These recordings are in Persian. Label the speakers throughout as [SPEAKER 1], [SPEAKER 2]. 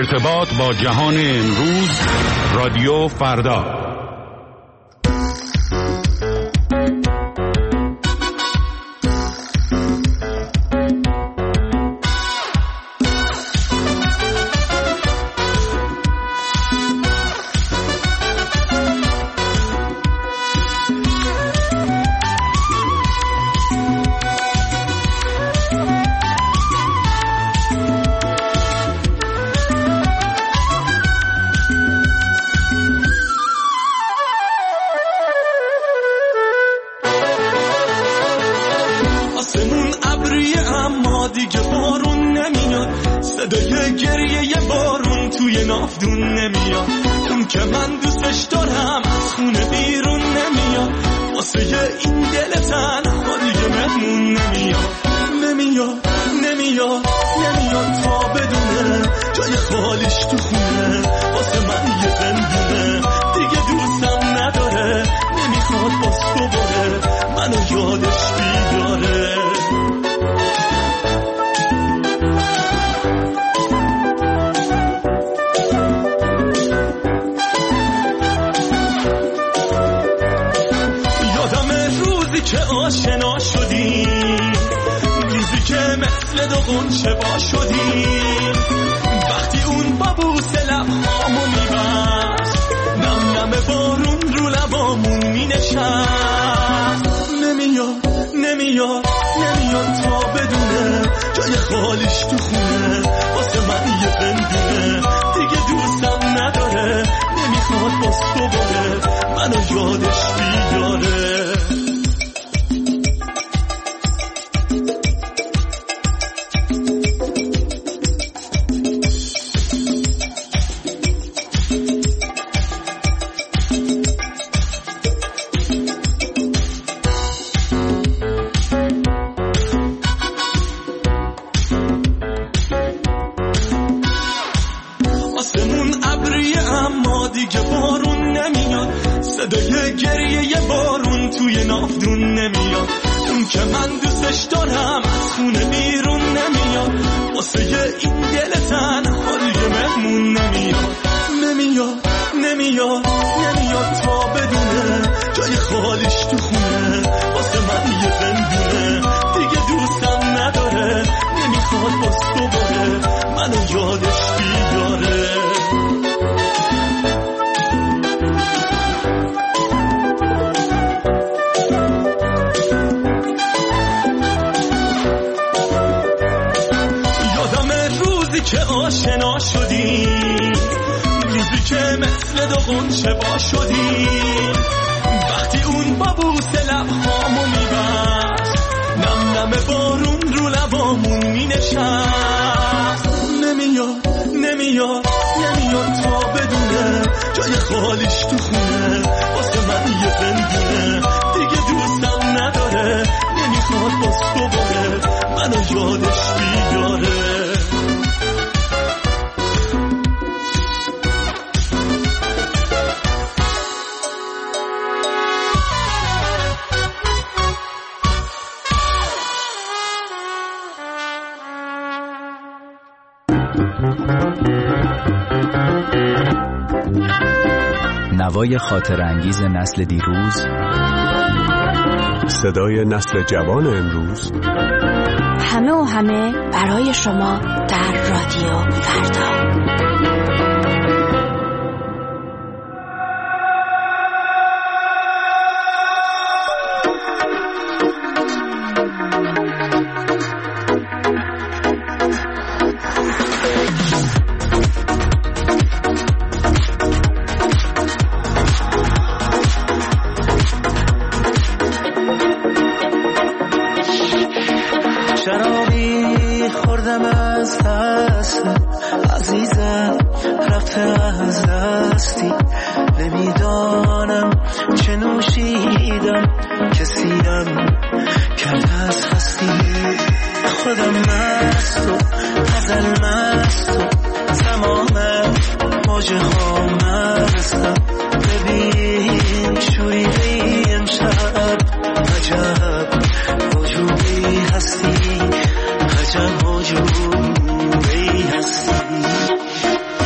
[SPEAKER 1] ارتباط با جهان امروز، رادیو فردا.
[SPEAKER 2] صدای گریه بارون توی نافدون نمیاد، اون که من دوستش دارم از خونه بیرون نمیاد، واسه این دل تنها دیگه مهمون نمیاد تا بدونه جای خالیش تو خونه، واسه من یه زندونه دیگه دوستم نداره، نمیخواد باز دوباره منو یادش بیداره. که آشنا شدیم، روزی که مثل دو غنچه با شدیم، وقتی اون با بوسه لبهامو میبست، نم نم بارون رو لبامون مینشست. نمیاد تا بدونه جای خالیش تو خونه، واسه من یه زندونه دیگه دوستم نداره، نمیخواد باز دوباره منو یادش بیداره. دیگه بارون نمیاد، صدای گریه بارون توی نافدون نمیاد، اون که من دوستش دارم از خونه بیرون نمیاد، واسه این دل تنها دیگه مهمون نمیاد تا بدونه جای خالیش تو خونه، واسه من یه زندونه دیگه دوستم نداره، نمیخواد باز دوباره منو یادش بیداره. که آشنا شدیم، روزی که مثل دو غنچه با شدیم، وقتی اون با بوسه لبهامو میبست، نم نم بارون رو لبامون مینشست. نمیاد تا بدونه جای خالیش تو خونه، واسه من یه زندونه دیگه دوستم نداره، نمیخواد باز دوباره منو یادش بیداره.
[SPEAKER 3] نوای خاطرانگیز نسل دیروز،
[SPEAKER 4] صدای نسل جوان امروز،
[SPEAKER 5] همه برای شما در رادیو فردا.
[SPEAKER 6] شرابی خوردم از دست عزیزم، رفته از دستی، نمیدانم چه نوشیدم، کسیم کرد از هستی، خودم مست و غزل مست و تمام موجه ها مستم، ببین شوریده امشب، عجب وجودی هستی، عجب وجودی هستی.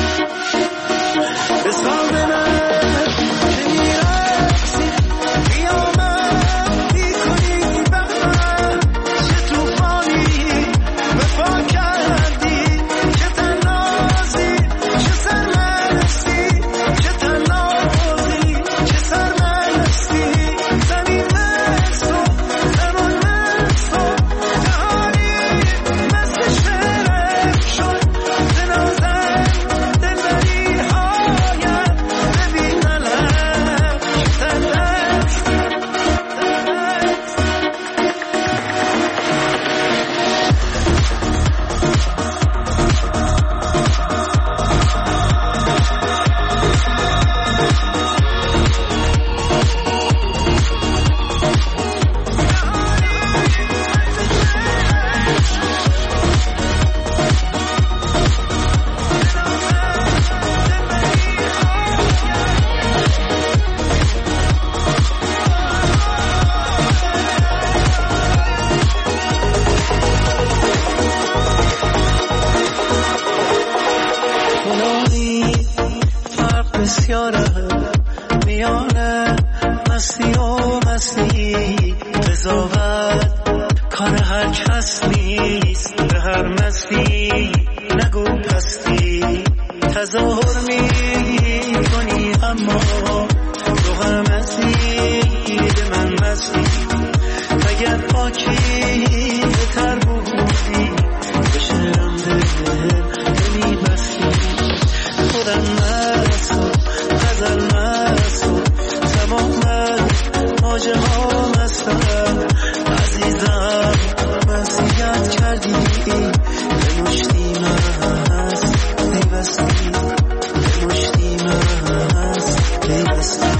[SPEAKER 6] یارم میانه مستی و مستی قضاوت کار هر کس نیست به هر مستی نگو پستی تظاهر میکنی اما تو هم مستی به من مستی اگر پاکی بهتر بودی به شعرم دل نمیبستی خودم مستم غزل مستم تمام واجه ها مستم عزیزم مسیحت کردی به مشتی مست پیوستی به مشتی مست پیوستی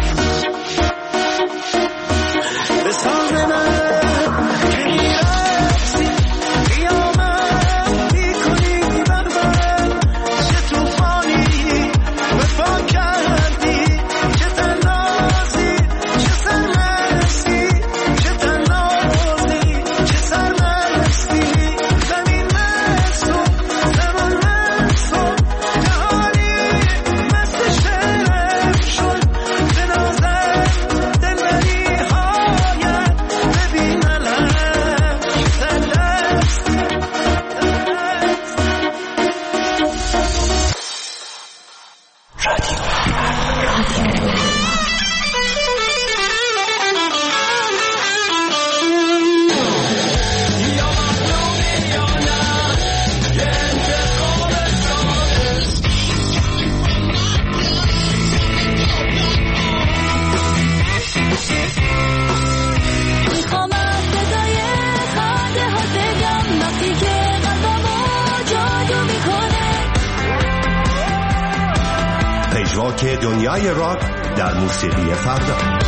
[SPEAKER 6] به ساز من که میرفتی قیامت میکنی بر من چه توفانی وفا کردی چه تنازی چه سرمستی چه تنازی چه سرمستی زمین مستو زمان مستو جهانی مست شعرم شد جنازم دلبری هایت ببین علم تلفتی
[SPEAKER 7] میخوام از صدای خنده ها بگم وقتی که قلبمو جادو میکنه
[SPEAKER 4] پژواک دنیای راک در موسیقی فردا.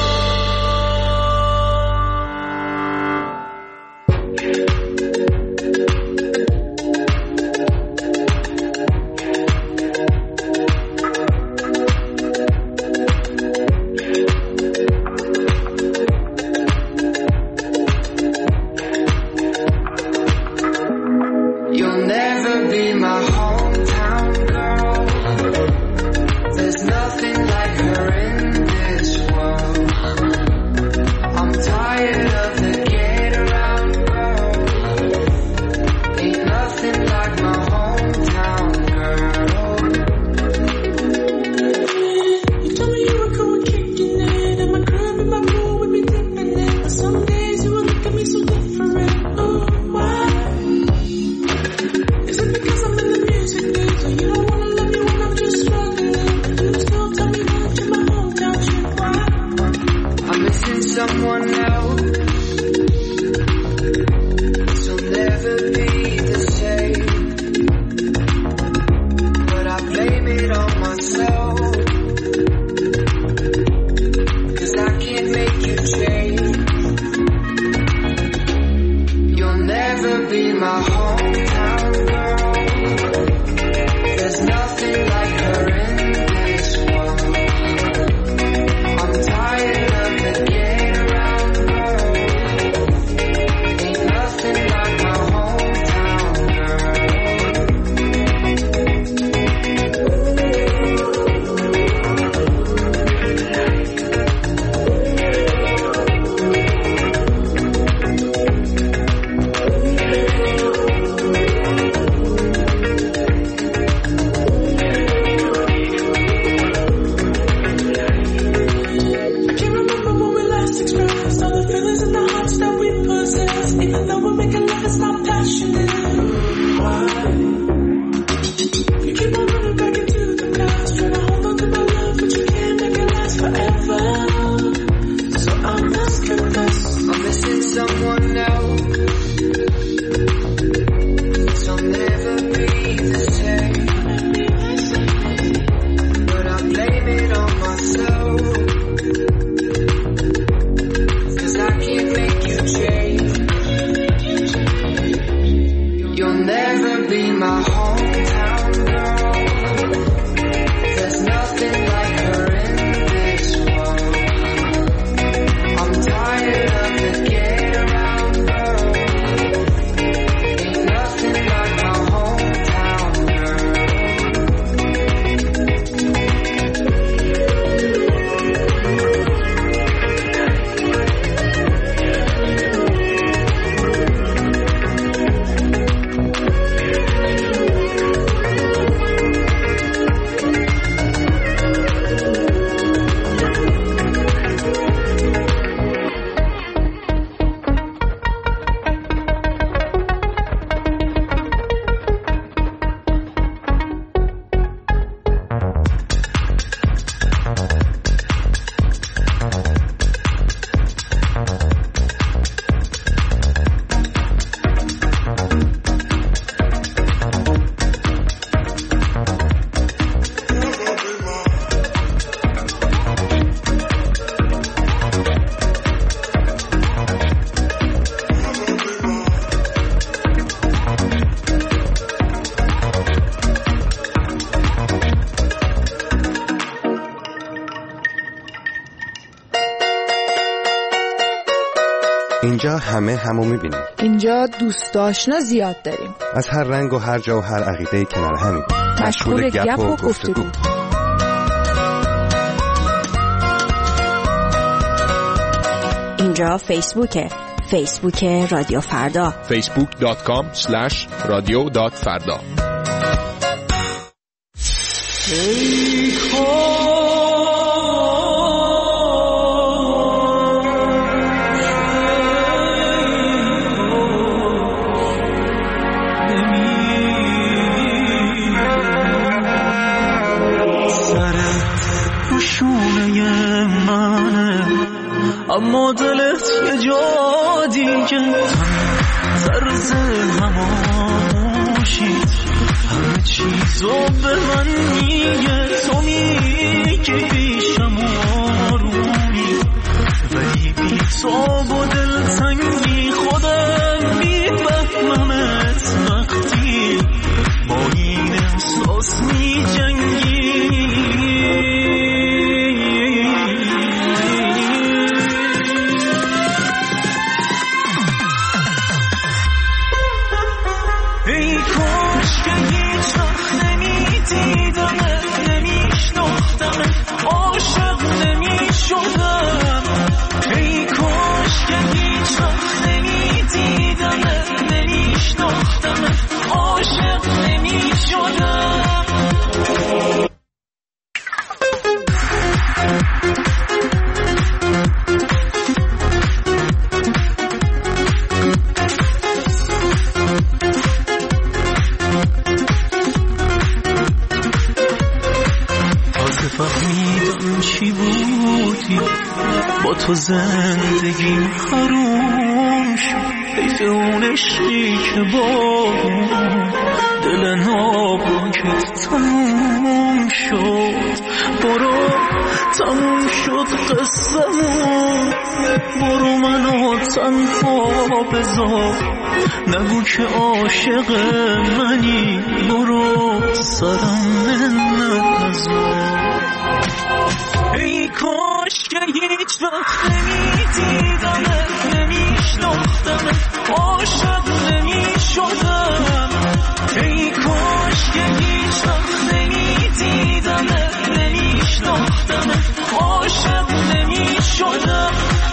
[SPEAKER 8] You'll never be my hometown girl. There's nothing like her in this world. I'm tired of the get around girl. Ain't nothing like my hometown girl.
[SPEAKER 9] You told me you were going kicking it, and my crib and my pool would be dipping it. But some days you would look at me so different. Oh, why? Is it because I'm in the music biz, or you don't wanna let me when I'm just struggling? But you still tell me that you're my hometown chick. Why?
[SPEAKER 8] I'm missing someone else. This'll never be the same. But I blame it on myself. 'Cause I can't make you change. You'll never be my hometown girl. There's
[SPEAKER 4] اینجا همه همو میبینیم.
[SPEAKER 10] اینجا دوست آشنا زیاد داریم.
[SPEAKER 4] از هر رنگ و هر جا و هر عقیده‌ای کنار همیم.
[SPEAKER 10] مشغول گپ و گفتگو.
[SPEAKER 5] اینجا فیسبوک رادیو فردا.
[SPEAKER 11] facebook.com/radio.farda.
[SPEAKER 2] اما دلت یه جا دیگه طرز هماشی همه چیزو به من میگه. تو میگی پیشم آرومی ولی بی تو با دلتنگی خودم میفهممت وقتی با این احساس میجنگی. تو زندگیم حروم شد حیف اون عشقی که با دل ناپاکت تموم شد. برو تموم شد قصه‌مون، برو منو تنها بذار، نگو که عاشق منی، برو سرم نذار. ای کاش که هیچ وقت نمیدیدمت، نمیشناختمت، عاشق نمیشدم. ای کاش که هیچ وقت نمیدیدمت، نمیشناختمت، عاشق نمیشدم.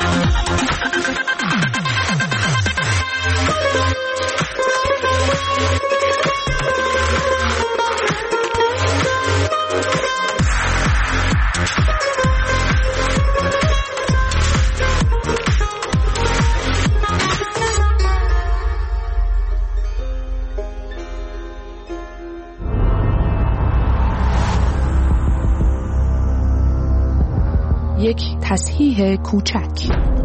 [SPEAKER 10] یک تصحیح کوچک.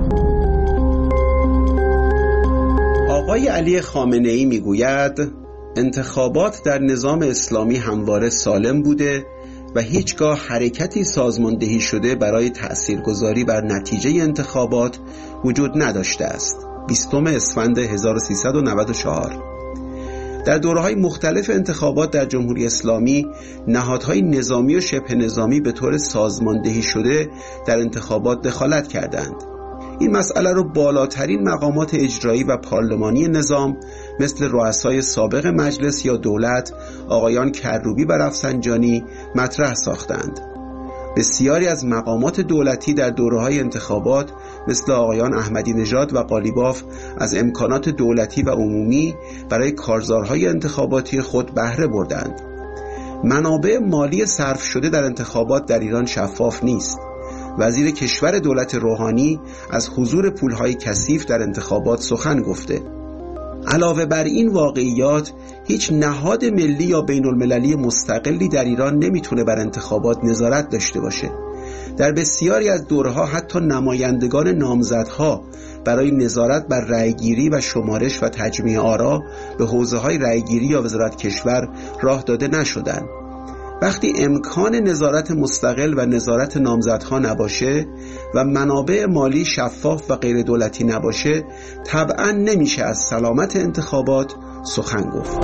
[SPEAKER 12] آقای علی خامنه‌ای میگوید انتخابات در نظام اسلامی همواره سالم بوده و هیچگاه حرکتی سازماندهی شده برای تأثیرگذاری بر نتیجه انتخابات وجود نداشته است. 20 اسفند 1394. در دوره‌های مختلف انتخابات در جمهوری اسلامی نهادهای نظامی و شبه نظامی به طور سازماندهی شده در انتخابات دخالت کردند. این مسئله را بالاترین مقامات اجرایی و پارلمانی نظام مثل رؤسای سابق مجلس یا دولت آقایان کروبی و رفسنجانی مطرح ساختند. بسیاری از مقامات دولتی در دوره‌های انتخابات مثل آقایان احمدی نژاد و قالیباف از امکانات دولتی و عمومی برای کارزارهای انتخاباتی خود بهره بردند. منابع مالی صرف شده در انتخابات در ایران شفاف نیست. وزیر کشور دولت روحانی از حضور پولهای کثیف در انتخابات سخن گفته. علاوه بر این واقعیات هیچ نهاد ملی یا بین المللی مستقلی در ایران نمیتونه بر انتخابات نظارت داشته باشه. در بسیاری از دوره‌ها حتی نمایندگان نامزدها برای نظارت بر رأیگیری و شمارش و تجمیع آرا به حوزه‌های رأیگیری یا وزارت کشور راه داده نشدند. وقتی امکان نظارت مستقل و نظارت نامزدها نباشه و منابع مالی شفاف و غیر دولتی نباشه، طبعاً نمیشه از سلامت انتخابات سخن گفت.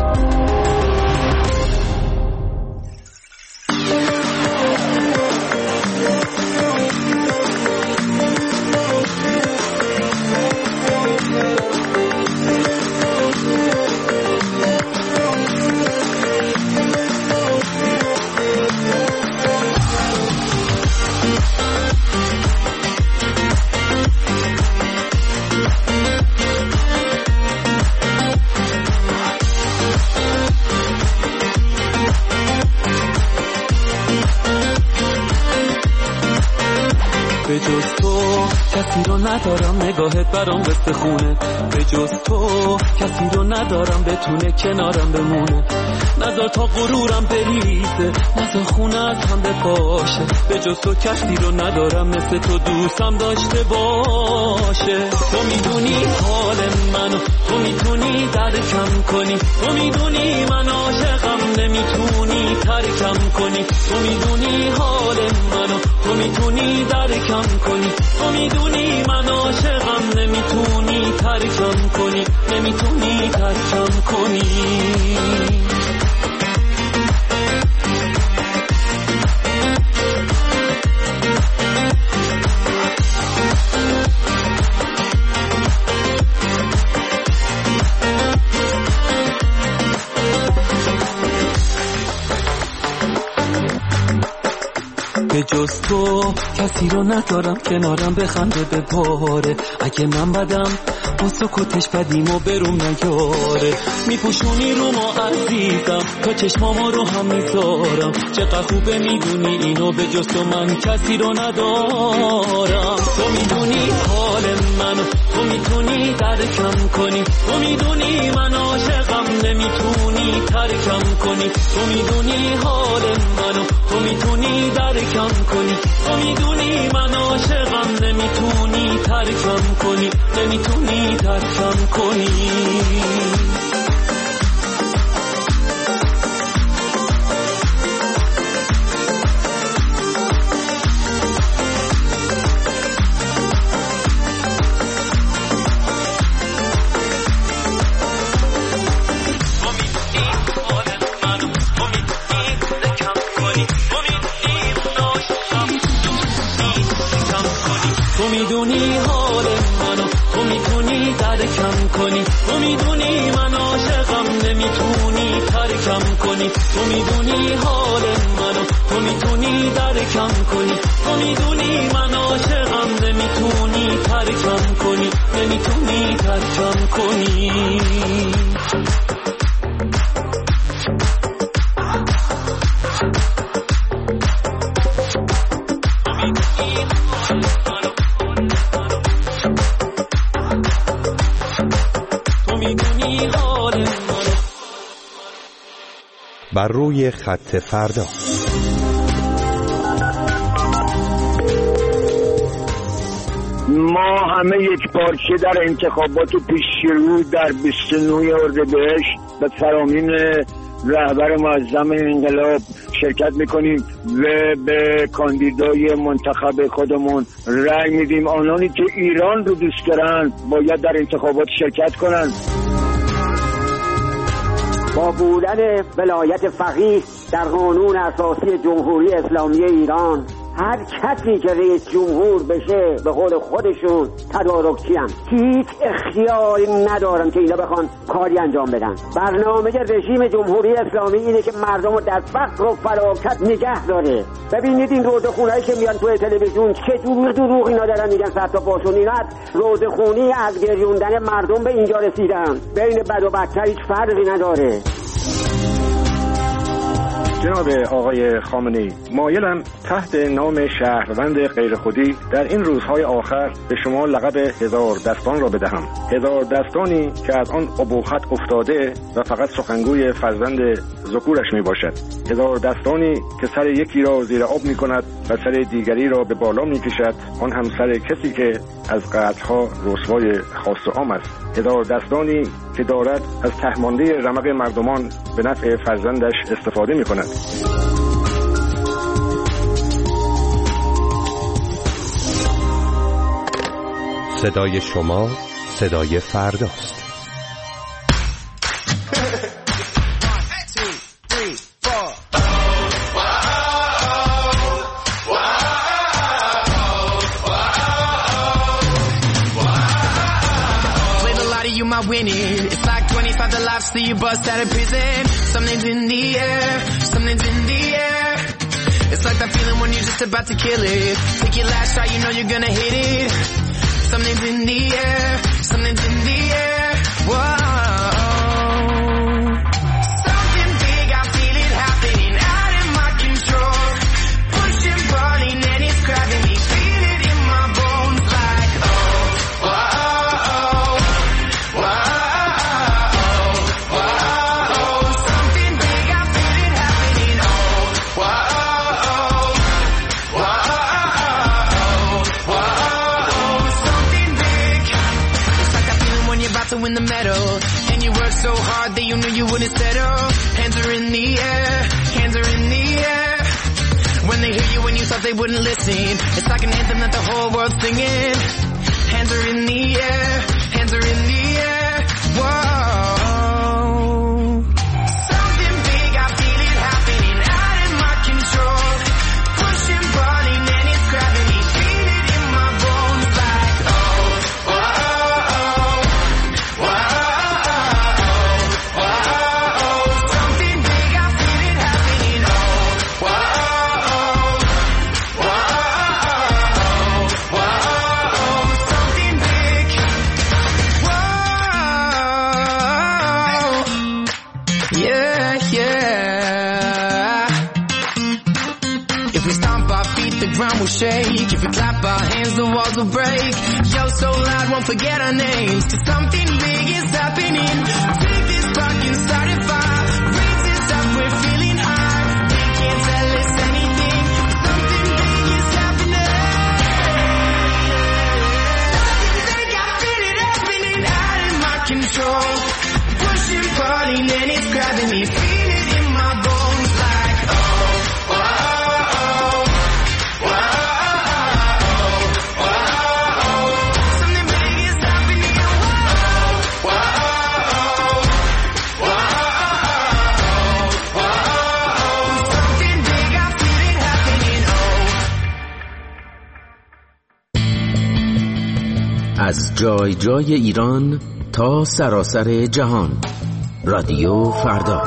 [SPEAKER 2] به جز تو کسی رو ندارم، نگاهت برام قصه خونه. به جز تو کسی رو ندارم بتونه کنارم بمونه. نذار تا غرورم بریزه، نذار خونت هم بپاشه. به جز تو کسی رو ندارم مثل تو دوستم داشته باشه. تو میدونی حال منو، تو میتونی درکم کنی. تو میدونی من عاشقم، نمیتونی ترکم کنی. تو میدونی حال منو، تو میتونی درکم کنی. تو میدونی من عاشقم، نمیتونی ترکم کنی. نمیتونی ترکم کنی. به جز تو کسی رو ندارم کنارم بخنده به باره. اگه من بدم با سکوتش بدیم و بروم نیاره. میپوشونی رو ما عزیزم، تا چشماما رو هم میذارم. چقدر خوبه میدونی اینو، به جز تو من کسی رو ندارم. تو میدونی حال منو، تو میتونی درکم کنی. تو میدونی من عاشقم، نمیتونی ترکم کنی. تو میدونی حال منو، تو میتونی درکم کنی. تو میدونی من عاشقم، نمیتونی ترکم کنی. نمیتونی ترکم کنی. تو میدونی حال منو، تو میتونی درکم کنی. تو میدونی من عاشقم، نمیتونی ترکم کنی. تو میدونی حال منو، تو میتونی درکم کنی. تو میدونی من عاشقم، نمیتونی ترکم کنی. نمیتونی ترکم کنی.
[SPEAKER 4] بر روی خط فردا.
[SPEAKER 11] ما همه یک پارچه در انتخابات پیشرو در 29 اردیبهشت به فرامین رهبر معظم انقلاب شرکت میکنیم و به کاندیدای منتخب خودمون رأی میدیم. آنانی که ایران رو دوست دارن باید در انتخابات شرکت کنن.
[SPEAKER 13] با بودن ولایت فقیه در قانون اساسی جمهوری اسلامی ایران، هر کسی که رئیس جمهور بشه به قول خودشون تدارکچی هم، هیچ اختیاری ندارن که اینا بخوان کاری انجام بدن. برنامه رژیم جمهوری اسلامی اینه که مردم رو در فقر و فلاکت نگه داره. ببینید این رودخونهایی که میان توی تلویزیون چجور دروغ اینا دارن میگن صد تا پاشون. اینا رودخونی از گریوندن مردم به اینجا رسیدن. بین بد و بدتر هیچ فرقی نداره.
[SPEAKER 14] جناب آقای خامنه‌ای، مایلم تحت نام شهروند غیرخودی در این روزهای آخر به شما لقب هزار دستان را بدهم. هزار دستانی که از آن ابهت افتاده و فقط سخنگوی فرزند ذکورش می باشد. هزار دستانی که سر یکی را زیر آب می کند و سر دیگری را به بالا می کشد، آن هم سر کسی که از قطعها رسوای خاص و عام است. هزار دستانی که دارد از تهمانده رمق مردمان به نفع فرزندش استفاده می کند.
[SPEAKER 4] صدای شما صدای فرداست.
[SPEAKER 15] Winning. It's like 25 the lives till you bust out of prison. Something's in the air, something's in the air. It's like that feeling when you're just about to kill it. Take your last shot, you know you're gonna hit it. Something's in the air, something's in the air. Whoa. Something big, I feel it happening out of my control. Pushing, pulling, and it's grabbing me. Feel it in win the medal. And you work so hard that you knew you wouldn't settle. Hands are in the air, hands are in the air. When they hear you when you thought they wouldn't listen, it's like an anthem that the whole world's singing. Hands are in the air, hands are in the air. Whoa. Something big, I feel it happening out in my control. Pushing, pulling, and it's grabbing me. Feel it in my bones like oh, whoa, whoa, whoa. Something big, I feel it happening. Oh, whoa, whoa, whoa. Something big. Whoa. Yeah, yeah. If we stomp our feet, the ground will shake. If we clap our hands, the walls will break. Yo, so loud, won't forget our names. 'Cause something big is happening. Take this spark and start a fire. Raise this up, we're feeling high. They can't tell us anything. Something big is happening. Something big, I feel it happening out in my control. Pushing, pulling, and it's grabbing me. Feel it in my bones like oh, whoa, whoa, whoa. Something big is happening. Whoa, whoa, whoa. Something big, I feel it happening. Oh.
[SPEAKER 16] از جای جای ایران تا سراسر جهان. رادیو فردا.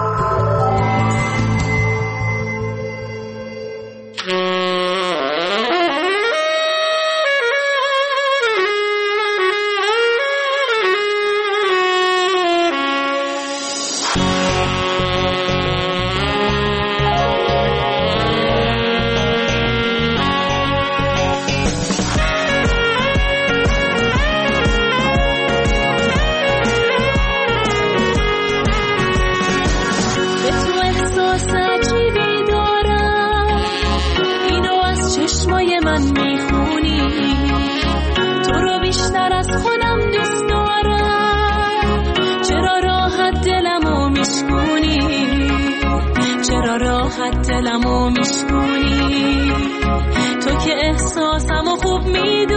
[SPEAKER 7] دلمو میشکنی تو که احساسمو خوب میدونی